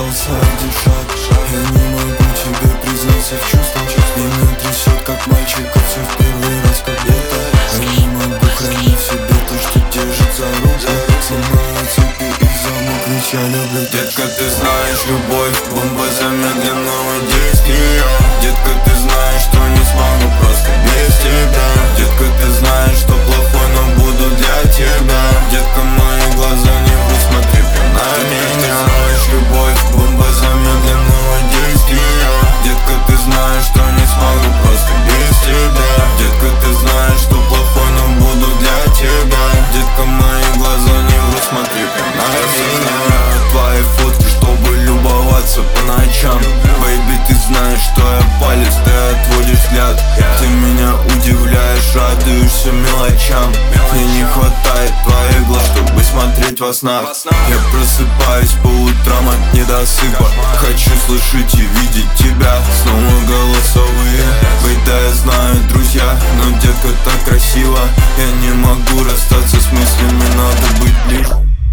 остался один шаг. Я не могу тебе признаться в чувствах. Меня трясет, как мальчика, все в первый раз как будто. Я не могу хранить в себе то, что держит за руку. Снимаю цепи и замок, ведь я люблю. Детка, ты знаешь, любовь бомба замедленного действия. Детка, ты знаешь, что не смогу просто без тебя. Детка, ты знаешь, что плохой, но буду для тебя. Детка, мои глаза не врут, смотри прям на меня. Ты знаешь, любовь бомба замедленного действия. Детка, ты знаешь, что не смогу просто без тебя. Детка, ты знаешь, что плохой, но буду для тебя. Детка, мои глаза не врут, смотри прям на меня. Твои фотки, чтобы любоваться по ночам. Бэйби, ты знаешь, что я палец, ты отводишь взгляд. Ты меня удивляешь, радуешься мелочам. Мне не хватает твоих глаз, чтобы смотреть во снах. Я просыпаюсь по утрам от недосыпа. Хочу слышать и видеть тебя. Снова голосовые. Ведь да, я знаю, друзья, но детка так красиво. Я не могу расстаться с мыслями, надо быть ближе.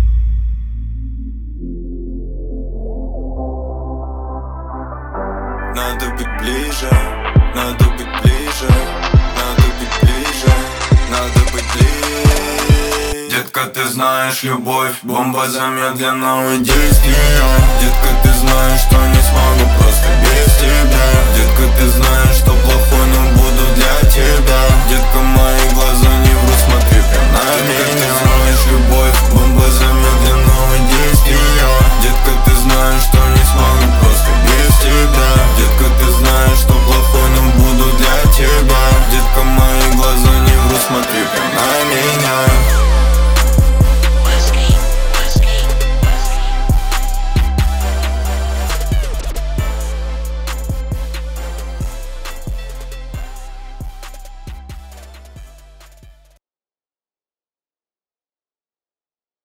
Надо быть ближе, надо быть ближе, надо быть ближе, надо быть ближе. Детка, ты знаешь, любовь бомба замедленного действия. Детка, ты знаешь, что не